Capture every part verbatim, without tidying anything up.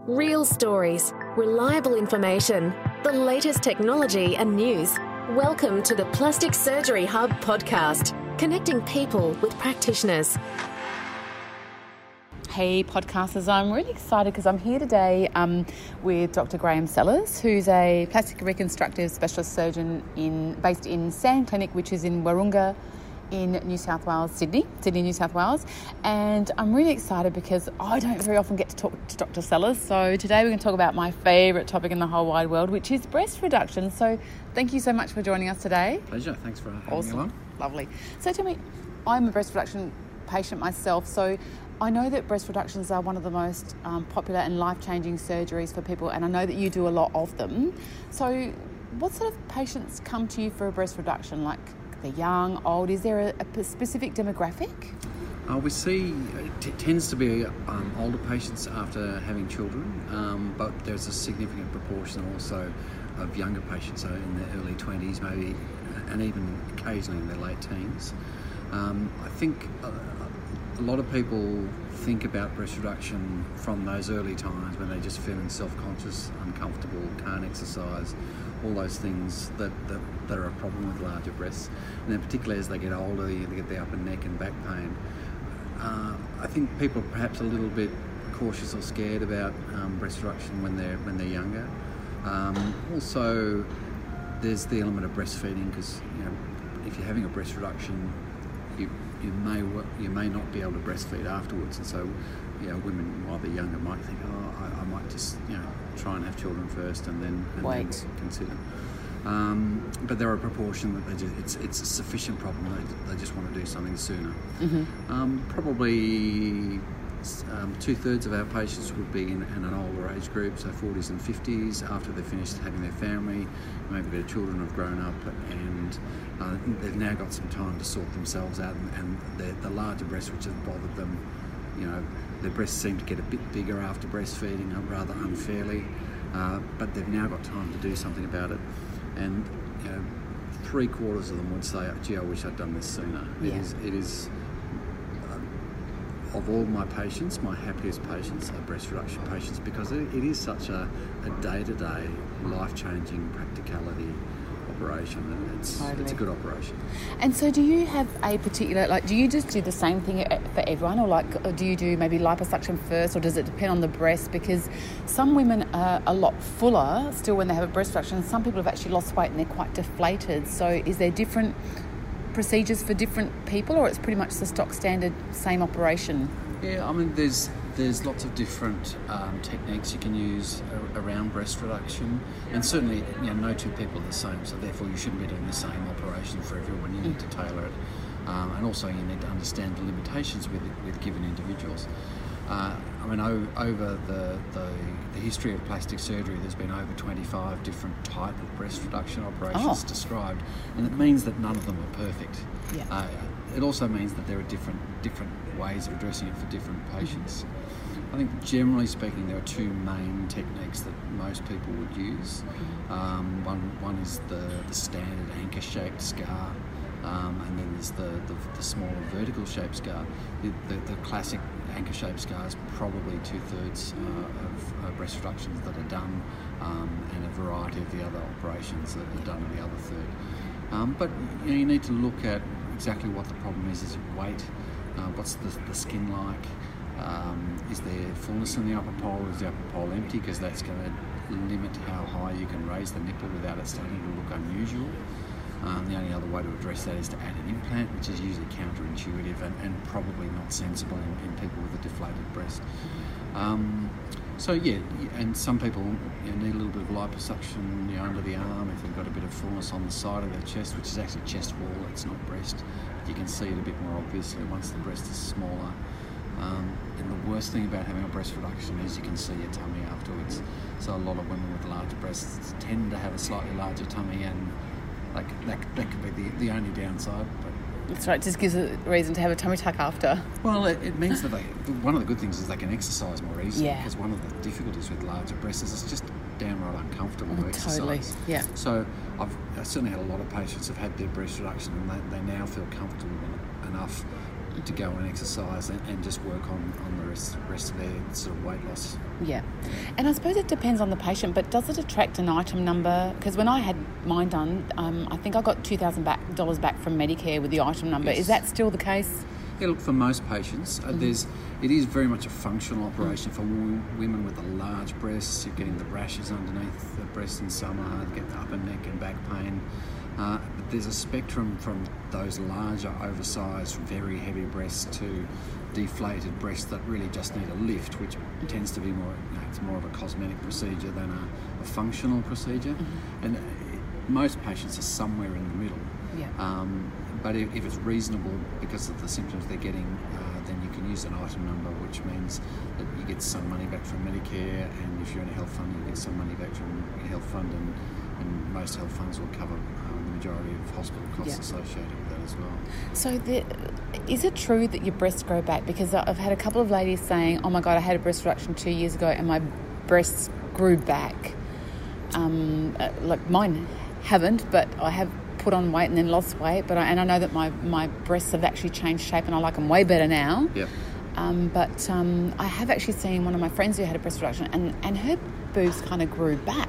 Real stories, reliable information, the latest technology and news. Welcome to the Plastic Surgery Hub podcast, connecting people with practitioners. Hey podcasters, I'm really excited because I'm here today um, with Doctor Graham Sellers, who's a plastic reconstructive specialist surgeon in based in Sand Clinic, which is in Wahroonga in New South Wales, Sydney, Sydney, New South Wales. And I'm really excited because I don't very often get to talk to Doctor Sellers. So today we're going to talk about my favourite topic in the whole wide world, which is breast reduction. So thank you so much for joining us today. Pleasure. Thanks for having Awesome. me along. Lovely. So tell me, I'm a breast reduction patient myself, so I know that breast reductions are one of the most um, popular and life-changing surgeries for people, and I know that you do a lot of them. So what sort of patients come to you for a breast reduction? Like they're young, old? Is there a, a specific demographic? Uh, we see it t- tends to be um, older patients after having children, um, but there's a significant proportion also of younger patients, so in their early twenties maybe, and even occasionally in their late teens. Um, I think a, a lot of people think about breast reduction from those early times when they're just feeling self-conscious, uncomfortable, can't exercise, all those things that, that, that are a problem with larger breasts. And then particularly as they get older, they get the upper neck and back pain. Uh, I think people are perhaps a little bit cautious or scared about um, breast reduction when they're when they're younger. Um, also, there's the element of breastfeeding because, you know, if you're having a breast reduction, you you may you may not be able to breastfeed afterwards, and so, you know, women while they're younger might think, oh, I, I might just, you know, try and have children first and then and Wait. then consider. Um, but there are a proportion that they just, it's it's a sufficient problem. They, they just want to do something sooner. Mm-hmm. Um, probably um, two thirds of our patients would be in, in an older age group, so forties and fifties, after they've finished having their family, maybe their children have grown up, and uh, they've now got some time to sort themselves out, and, and the, the larger breasts which have bothered them, you know, their breasts seem to get a bit bigger after breastfeeding, rather unfairly, uh, but they've now got time to do something about it. And, you know, three quarters of them would say, gee, I wish I'd done this sooner. Yeah. It is, it is uh, of all my patients, my happiest patients are breast reduction patients, because it, it is such a, a day-to-day, life-changing practicality operation, and it's, Totally. it's a good operation. And so do you have a particular, like, do you just do the same thing for everyone, or like, or do you do maybe liposuction first, or does it depend on the breast? Because some women are a lot fuller still when they have a breast reduction, and some people have actually lost weight and they're quite deflated. So is there different procedures for different people, or it's pretty much the stock standard same operation? Yeah, I mean, there's there's lots of different um, techniques you can use a- around breast reduction, and certainly, you know, no two people are the same, so therefore you shouldn't be doing the same operation for everyone. You need to tailor it, um, and also you need to understand the limitations with with given individuals. Uh, I mean, o- over the, the the history of plastic surgery, there's been over twenty-five different type of breast reduction operations Oh. described, and it means that none of them are perfect. Yeah. Uh, it also means that there are different different ways of addressing it for different patients. I think generally speaking, there are two main techniques that most people would use. Um, one one is the, the standard anchor-shaped scar, um, and then there's the, the, the smaller vertical-shaped scar. The, the, the classic anchor-shaped scar is probably two-thirds uh, of uh, breast reductions that are done, um, and a variety of the other operations that are done in the other third. Um, but you know, you need to look at exactly what the problem is. Is it weight? Uh, what's the, the skin like? Um, is there fullness in the upper pole? Is the upper pole empty? Because that's going to limit how high you can raise the nipple without it starting to look unusual. Um, the only other way to address that is to add an implant, which is usually counterintuitive and, and probably not sensible in, in people with a deflated breast. Um, so yeah, and some people, you know, need a little bit of liposuction, you know, under the arm if they've got a bit of fullness on the side of their chest, which is actually chest wall, it's not breast. You can see it a bit more obviously once the breast is smaller. Um, and the worst thing about having a breast reduction is you can see your tummy afterwards. So a lot of women with larger breasts tend to have a slightly larger tummy, and like that, that could be the, the only downside. But That's right, it just gives a reason to have a tummy tuck after. well, it, it means that they, one of the good things is they can exercise more easily. Yeah. Because one of the difficulties with larger breasts is it's just downright uncomfortable Oh, to exercise. totally, yeah. So I've, I've certainly had a lot of patients who've had their breast reduction, and they, they now feel comfortable enough to go and exercise and, and just work on, on the rest, rest of their sort of weight loss. Yeah. And I suppose it depends on the patient, but does it attract an item number? Because when I had mine done, um, I think I got two thousand dollars back from Medicare with the item number. Yes. Is that still the case? Yeah, look, for most patients, uh, mm-hmm. there's it is very much a functional operation. Mm-hmm. For w- women with the large breasts, you're getting the rashes underneath the breast in summer, you get the upper neck and back pain. Uh, but there's a spectrum from those larger, oversized, very heavy breasts to deflated breasts that really just need a lift, which tends to be more, you know, it's more of a cosmetic procedure than a, a functional procedure. Mm-hmm. And uh, most patients are somewhere in the middle. Yeah. Um, but if, if it's reasonable because of the symptoms they're getting, uh, then you can use an item number, which means that you get some money back from Medicare, and if you're in a health fund, you get some money back from your health fund, and, and most health funds will cover um, the majority of hospital costs yeah. associated with that as well. So the, is it true that your breasts grow back? Because I've had a couple of ladies saying, oh my God, I had a breast reduction two years ago and my breasts grew back. Um, like mine haven't, but I have put on weight and then lost weight, but I, and I know that my, my breasts have actually changed shape and I like them way better now. Yep. Um, but um, I have actually seen one of my friends who had a breast reduction and, and her boobs kind of grew back.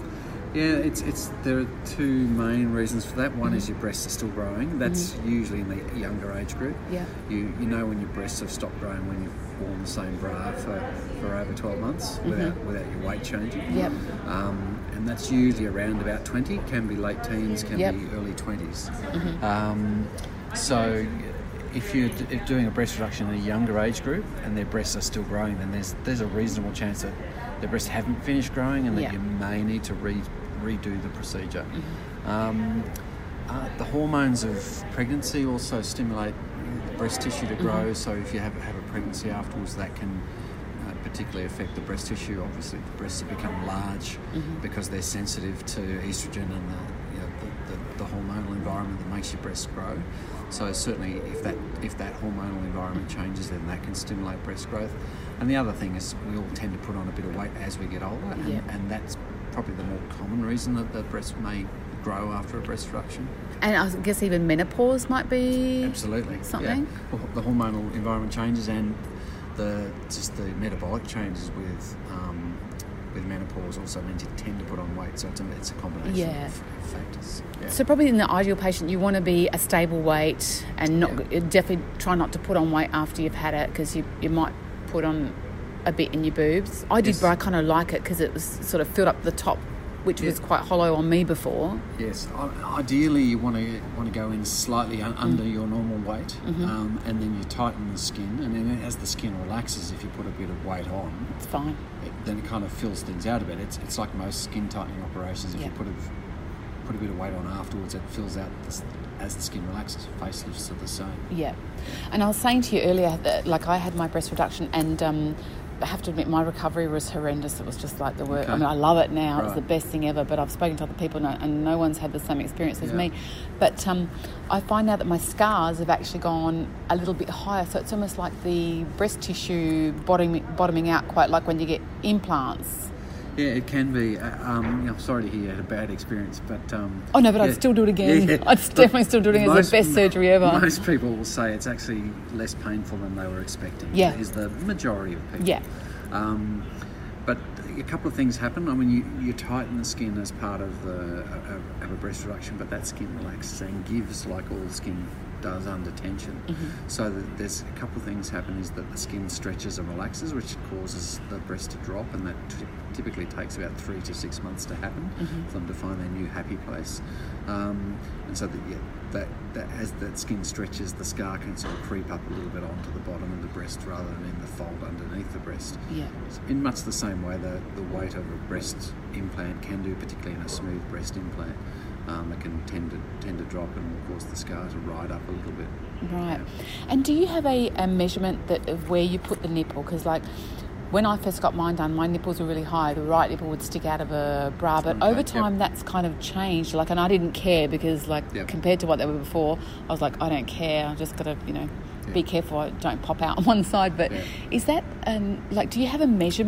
Yeah, it's it's there are two main reasons for that. One mm-hmm. is your breasts are still growing. That's mm-hmm. usually in the younger age group. Yeah. You you know when your breasts have stopped growing when you've worn the same bra for, for over twelve months mm-hmm. without without your weight changing. Yep. Um, and that's usually around about twenty. Can be late teens, can yep. be early twenties. Mm-hmm. Um, so if you're d- if doing a breast reduction in a younger age group and their breasts are still growing, then there's there's a reasonable chance that their breasts haven't finished growing and that yeah. you may need to re- redo the procedure. Mm-hmm. Um, uh, the hormones of pregnancy also stimulate the breast tissue to grow, mm-hmm. so if you have, have a pregnancy afterwards, that can uh, particularly affect the breast tissue. Obviously, the breasts have become large mm-hmm. because they're sensitive to estrogen and the, you know, the, the, the hormonal environment that makes your breasts grow. So certainly if that if that hormonal environment changes, then that can stimulate breast growth. And the other thing is we all tend to put on a bit of weight as we get older, and, yep. and that's probably the more common reason that the breast may grow after a breast reduction. And I guess even menopause might be absolutely something. Yeah. Well, the hormonal environment changes, and the just the metabolic changes with um, with menopause also means you tend to put on weight. So it's a, it's a combination yeah. of, of factors. Yeah. So probably in the ideal patient, you want to be a stable weight and not yeah. definitely try not to put on weight after you've had it, because you you might put on a bit in your boobs. I did, yes. but I kind of like it because it was sort of filled up the top, which yeah. was quite hollow on me before. Yes, ideally you want to want to go in slightly un- mm. under your normal weight, mm-hmm. um, and then you tighten the skin, and then as the skin relaxes, if you put a bit of weight on, it's fine. It, then it kind of fills things out a bit. It's it's like most skin tightening operations. If yeah. you put a put a bit of weight on afterwards, it fills out the, as the skin relaxes. Facelifts are the same. Yeah, and I was saying to you earlier that like I had my breast reduction and. Um, I have to admit, my recovery was horrendous. It was just like the worst. Okay. I mean, I love it now. Right. It's the best thing ever. But I've spoken to other people, and no one's had the same experience as yeah. me. But um, I find now that my scars have actually gone a little bit higher. So it's almost like the breast tissue bottoming, bottoming out, quite like when you get implants. Yeah, it can be. Um, I'm sorry to hear you had a bad experience, but um, oh no, but yeah. I'd still do it again. Yeah. I'd definitely still do it again. It's the best surgery ever. Most people will say it's actually less painful than they were expecting. Yeah, is the majority of people. Yeah. Um, but a couple of things happen. I mean, you, you tighten the skin as part of the of, of a breast reduction, but that skin relaxes and gives like all skin does under tension. Mm-hmm. So that there's a couple of things happen is that the skin stretches and relaxes, which causes the breast to drop, and that t- typically takes about three to six months to happen mm-hmm. for them to find their new happy place. Um, and so that, yeah, that, that as that skin stretches, the scar can sort of creep up a little bit onto the bottom of the breast rather than in the fold underneath the breast. Yeah. In much the same way the, the weight of a breast implant can do, particularly in a smooth breast implant. Um, it can tend to tend to drop and cause the scar to ride up a little bit. Right. Yeah. And do you have a, a measurement that of where you put the nipple? Because like when I first got mine done, my nipples were really high. The right nipple would stick out of a bra, but over time yep. that's kind of changed. Like, and I didn't care because like yep. compared to what they were before, I was like, I don't care. I just got to, you know, yep. be careful I don't pop out on one side. But yep. is that um, like, do you have a measurement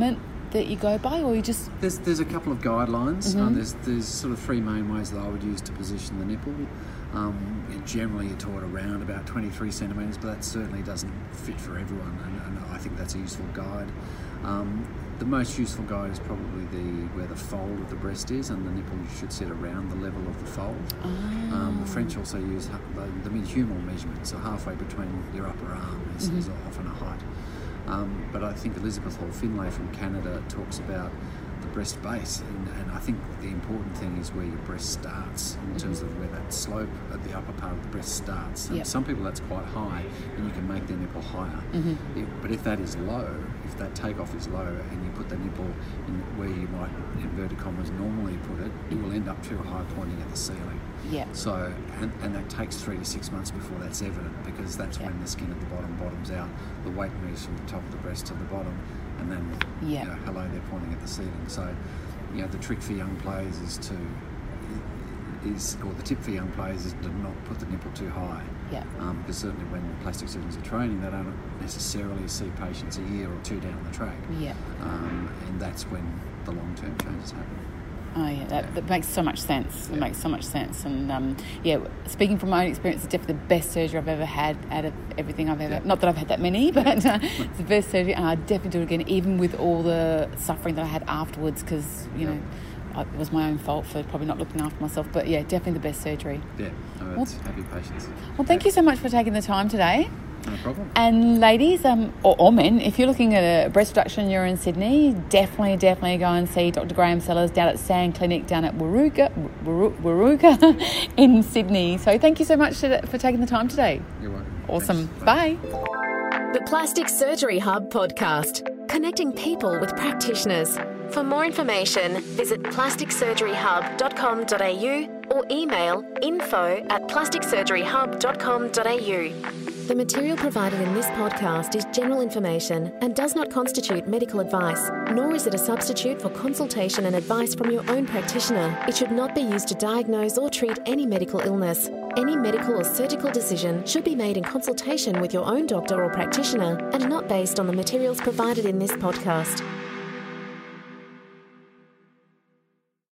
that you go by, or you just... There's there's a couple of guidelines. Mm-hmm. Um, there's there's sort of three main ways that I would use to position the nipple. Um, generally, you're taught around about twenty-three centimetres, but that certainly doesn't fit for everyone, and, and I think that's a useful guide. Um, the most useful guide is probably the where the fold of the breast is, and the nipple should sit around the level of the fold. Oh. Um, the French also use the, the mid-humeral measurement, so halfway between your upper arm is, Mm-hmm. is often a height. Um, but I think Elizabeth Hall Finlay from Canada talks about the breast base, and, and I think the important thing is where your breast starts in terms of where that slope at the upper part of the breast starts. And Yep. some people that's quite high, and you can make their nipple higher. Mm-hmm. If, but if that is low, if that takeoff is low, and you put the nipple in where you might, inverted commas, normally put it, it will end up too high, pointing at the ceiling. Yeah. So, and, and that takes three to six months before that's evident, because that's Yeah. when the skin at the bottom bottoms out, the weight moves from the top of the breast to the bottom, and then, Yeah. you know, hello, they're pointing at the ceiling. So, you know, the trick for young players is to, is, or the tip for young players is to not put the nipple too high. Yeah. Um, because certainly when plastic surgeons are training, they don't necessarily see patients a year or two down the track. Yeah. Um, and that's when the long-term changes happen. Oh yeah, that, that makes so much sense. It Yeah. makes so much sense. And um, yeah, speaking from my own experience, it's definitely the best surgery I've ever had out of everything I've ever. Yeah. Not that I've had that many, but uh, it's the best surgery, and I'd definitely do it again, even with all the suffering that I had afterwards, because you Yeah. know I, it was my own fault for probably not looking after myself. But yeah, definitely the best surgery. Yeah, no, Well- it's happy patients. Well, thank you so much for taking the time today. No problem. And ladies, um, or, or men, if you're looking at a breast reduction, you're in Sydney, definitely, definitely go and see Doctor Graham Sellers down at Sand Clinic down at Warooga, Warooga in Sydney. So thank you so much to, for taking the time today. You're welcome. Awesome. Thanks. Bye. The Plastic Surgery Hub podcast, connecting people with practitioners. For more information, visit plastic surgery hub dot com dot a u or email info at plastic surgery hub dot com dot a u. The material provided in this podcast is general information and does not constitute medical advice, nor is it a substitute for consultation and advice from your own practitioner. It should not be used to diagnose or treat any medical illness. Any medical or surgical decision should be made in consultation with your own doctor or practitioner and not based on the materials provided in this podcast.